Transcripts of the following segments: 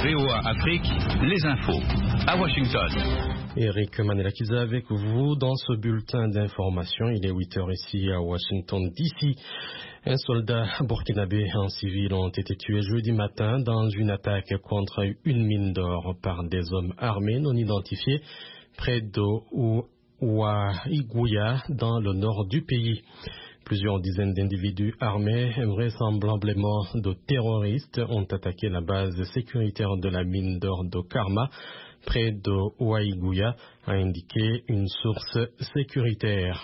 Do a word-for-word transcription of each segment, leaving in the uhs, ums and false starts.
V O A Afrique, les infos à Washington. Eric Manelakiza avec vous dans ce bulletin d'information. Il est huit heures ici à Washington D C. Un soldat burkinabé en civil ont été tués jeudi matin dans une attaque contre une mine d'or par des hommes armés non identifiés près de Ouaïgouya dans le nord du pays. Plusieurs dizaines d'individus armés, vraisemblablement de terroristes, ont attaqué la base sécuritaire de la mine d'or de Karma, près de Ouaïgouya, a indiqué une source sécuritaire.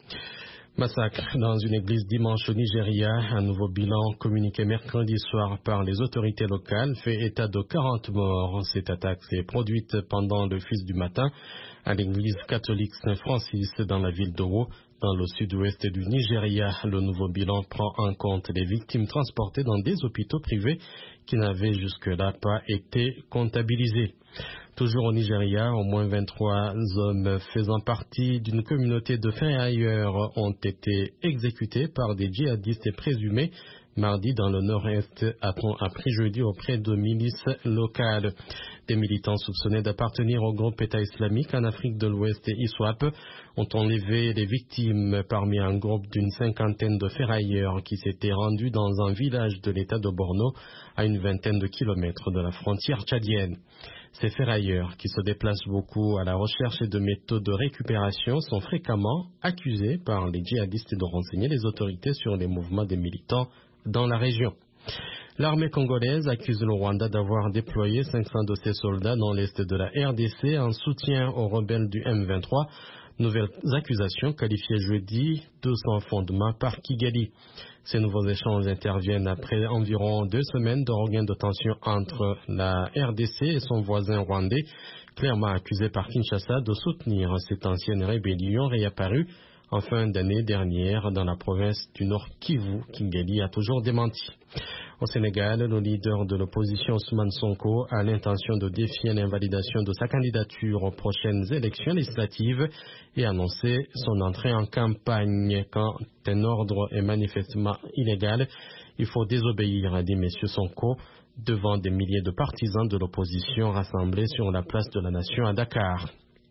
Massacre dans une église dimanche au Nigeria. Un nouveau bilan communiqué mercredi soir par les autorités locales fait état de quarante morts. Cette attaque s'est produite pendant le fils du matin à l'église catholique Saint-Francis dans la ville d'Owo, dans le sud-ouest du Nigeria. Le nouveau bilan prend en compte les victimes transportées dans des hôpitaux privés qui n'avaient jusque-là pas été comptabilisés. Toujours au Nigeria, au moins vingt-trois hommes faisant partie d'une communauté de ferrailleurs ont été exécutés par des djihadistes présumés mardi dans le nord-est, a-t-on appris jeudi auprès de milices locales. Des militants soupçonnés d'appartenir au groupe État islamique en Afrique de l'Ouest et ISWAP ont enlevé les victimes parmi un groupe d'une cinquantaine de ferrailleurs qui s'étaient rendus dans un village de l'État de Borno à une vingtaine de kilomètres de la frontière tchadienne. Ces ferrailleurs, qui se déplacent beaucoup à la recherche de méthodes de récupération, sont fréquemment accusés par les djihadistes de renseigner les autorités sur les mouvements des militants dans la région. L'armée congolaise accuse le Rwanda d'avoir déployé cinq cents de ses soldats dans l'est de la R D C en soutien aux rebelles du M vingt-trois. Nouvelles accusations qualifiées jeudi de sans fondement par Kigali. Ces nouveaux échanges interviennent après environ deux semaines de regain de tension entre la R D C et son voisin rwandais, clairement accusé par Kinshasa de soutenir cette ancienne rébellion réapparue en fin d'année dernière dans la province du Nord Kivu. Kigali a toujours démenti. Au Sénégal, le leader de l'opposition Ousmane Sonko a l'intention de défier l'invalidation de sa candidature aux prochaines élections législatives et annoncer son entrée en campagne. Quand un ordre est manifestement illégal, il faut désobéir, a dit M. Sonko devant des milliers de partisans de l'opposition rassemblés sur la place de la Nation à Dakar.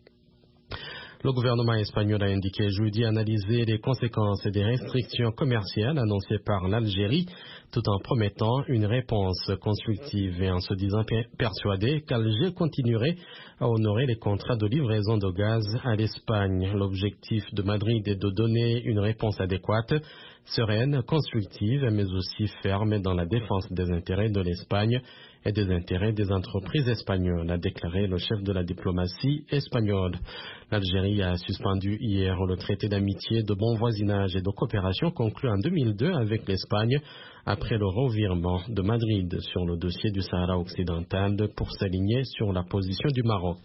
Le gouvernement espagnol a indiqué jeudi analyser les conséquences des restrictions commerciales annoncées par l'Algérie, tout en promettant une réponse constructive et en se disant persuadé qu'Alger continuerait à honorer les contrats de livraison de gaz à l'Espagne. L'objectif de Madrid est de donner une réponse adéquate, sereine, constructive, mais aussi ferme dans la défense des intérêts de l'Espagne et des intérêts des entreprises espagnoles, a déclaré le chef de la diplomatie espagnole. L'Algérie a suspendu hier le traité d'amitié, de bon voisinage et de coopération conclu en deux mille deux avec l'Espagne après le revirement de Madrid sur le dossier du Sahara occidental pour s'aligner sur la position du Maroc.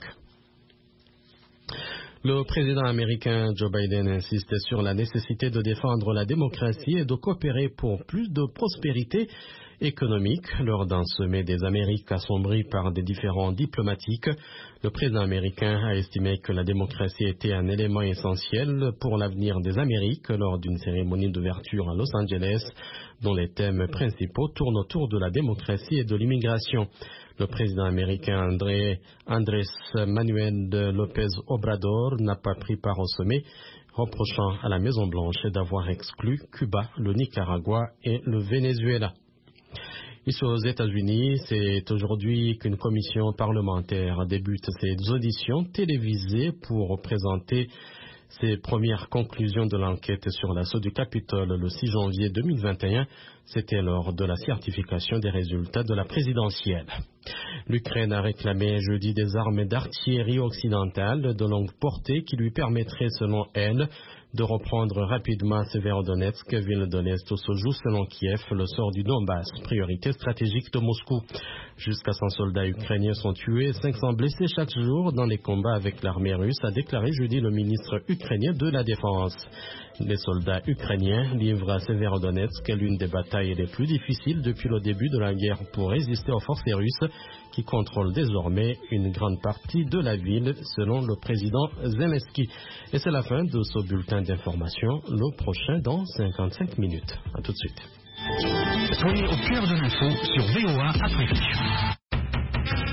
Le président américain Joe Biden insiste sur la nécessité de défendre la démocratie et de coopérer pour plus de prospérité économique. Lors d'un sommet des Amériques assombri par des différends diplomatiques, le président américain a estimé que la démocratie était un élément essentiel pour l'avenir des Amériques lors d'une cérémonie d'ouverture à Los Angeles, dont les thèmes principaux tournent autour de la démocratie et de l'immigration. Le président américain André, Andrés Manuel López Obrador n'a pas pris part au sommet, reprochant à la Maison-Blanche d'avoir exclu Cuba, le Nicaragua et le Venezuela. Ici aux États-Unis, c'est aujourd'hui qu'une commission parlementaire débute ses auditions télévisées pour présenter ses premières conclusions de l'enquête sur l'assaut du Capitole le six janvier deux mille vingt et un. C'était lors de la certification des résultats de la présidentielle. L'Ukraine a réclamé jeudi des armes d'artillerie occidentale de longue portée qui lui permettraient, selon elle, de reprendre rapidement Severodonetsk, ville de l'Est où se joue, selon Kiev, le sort du Donbass, priorité stratégique de Moscou. Jusqu'à cent soldats ukrainiens sont tués et cinq cents blessés chaque jour dans les combats avec l'armée russe, a déclaré jeudi le ministre ukrainien de la Défense. Les soldats ukrainiens livrent à Severodonetsk l'une des batailles les plus difficiles depuis le début de la guerre pour résister aux forces russes qui contrôlent désormais une grande partie de la ville, selon le président Zelensky. Et c'est la fin de ce bulletin d'information. Le prochain dans cinquante-cinq minutes. À tout de suite. Soyez au cœur de l'info sur V O A Afrique.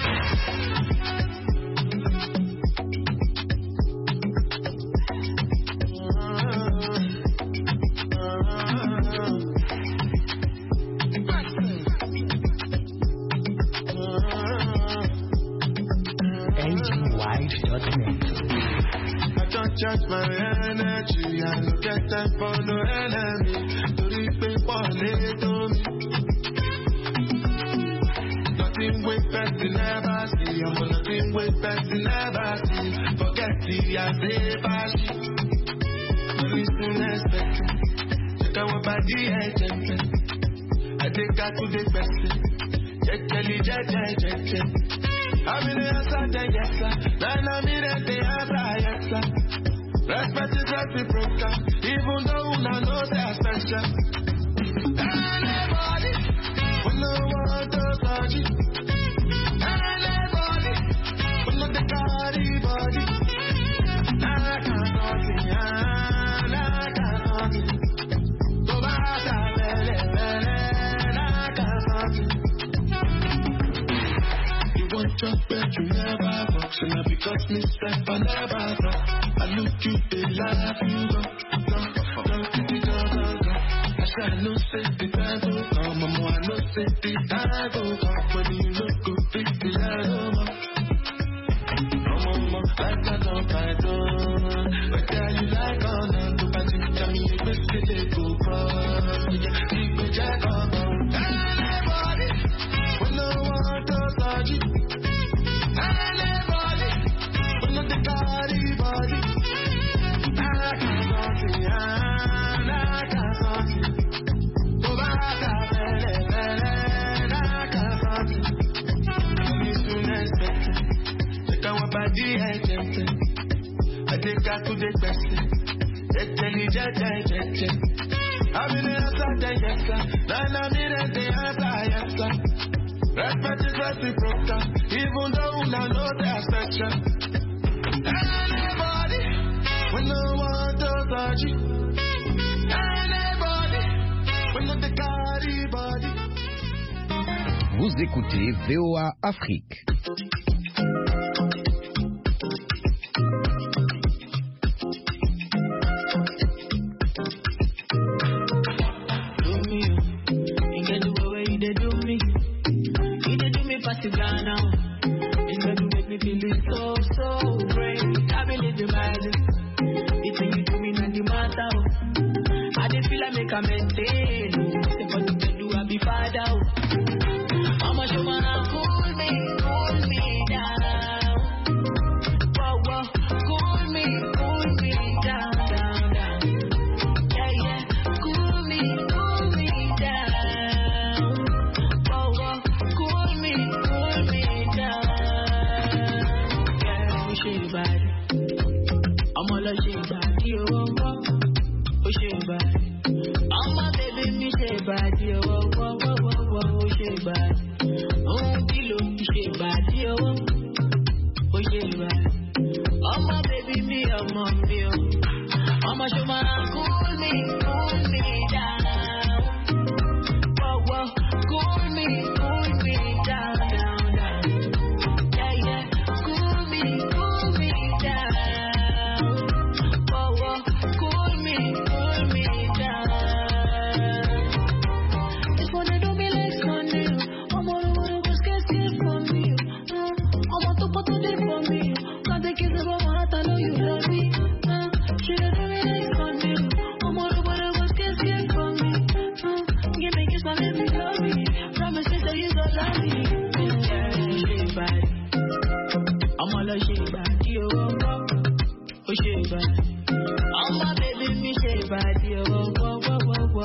never see. Forget the I say bashi. Listen, expect. Check out my body, I jump. I take her to the best. Check, jelly, check, check, check. I'm in the answer, yes, sir. Then I'm in the answer, yes, sir. Respect is reciprocal, even though I know they're special. Anybody, we no want to touch it. Anybody, we know the body, body. I can't touch it, I can't touch it. Go back to belly, belly, I can't touch it. You want your bed, you never walk, so now because me step, I never talk. I look you, they laugh, you go, go, go, go, go, go. I say I know say the time will come, mama, I know say the time will come. When you look good, big, the time will come. Mama, like I don't fight on. Whether you like or not, to pass it to me, you will see they go cross. Yeah, keep me jack on. Anybody, we no want to touch it. Anybody, we know the body, body. I take her to the best. Check, jelly, check, check, check. I'm in the answer, yes, sir. Then I'm in the answer, yes, sir. Respect is reciprocal, even though I know they're special. Anybody, we no want to touch it. Anybody, we know the body, body. Vous écoutez V O A Afrique.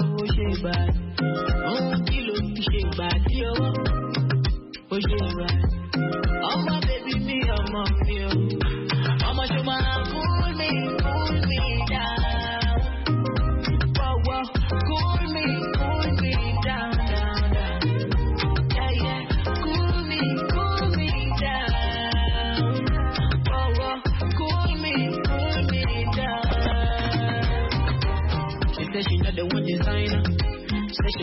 Oh,